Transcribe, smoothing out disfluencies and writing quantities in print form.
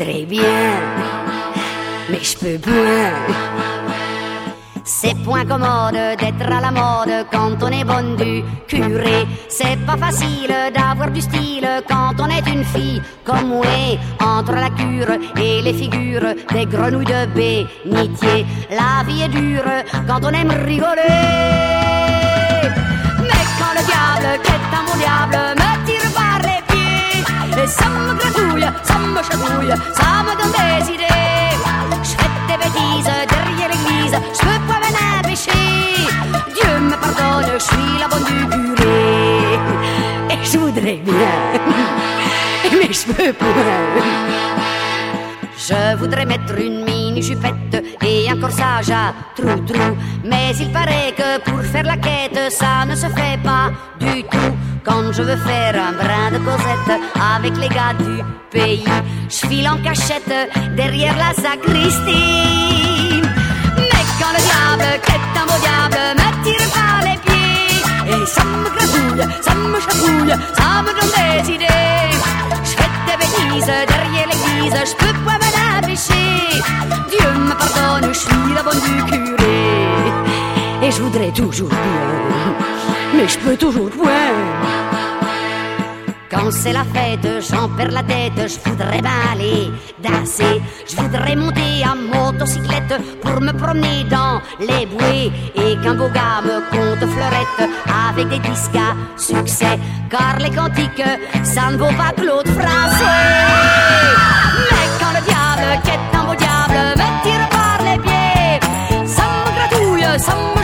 voudrais bien, mais je peux point. C'est point commode d'être à la mode quand on est bonne du curé. C'est pas facile d'avoir du style quand on est une fille comme moi. Entre la cure et les figures des grenouilles de bénitier, la vie est dure quand on aime rigoler. Mais quand le diable, qui est un bon diable, me tire par les pieds, et ça me gratouille, ça me chatouille, ça me donne des idées. Je fais des bêtises derrière l'église, je peux pas venir pécher. Dieu me pardonne, je suis la bonne du curé. Et je voudrais bien, mais je peux pas. Je voudrais mettre une mini-jupette et un corsage à trou-trou. Mais il paraît que pour faire la quête, ça ne se fait pas du tout. Quand je veux faire un brin de Cosette avec les gars du pays, je file en cachette derrière la sacristie. Mais quand le diable, qui est un beau diable, me tire par les pieds, et ça me gratouille, ça me chatouille, ça me donne des idées. Je fais des bêtises derrière l'église, je peux pas me pécher. Dieu me pardonne, je suis la bonne du curé. Et je voudrais toujours bien, mais je peux toujours point. Quand c'est la fête, j'en perds la tête, je voudrais bien aller danser. Je voudrais monter à motocyclette pour me promener dans les bouées. Et qu'un beau gars me compte fleurette avec des disques à succès. Car les cantiques, ça ne vaut pas Claude Français. Mais quand le diable, qui est un beau diable, me tire par les pieds, ça me gratouille, ça me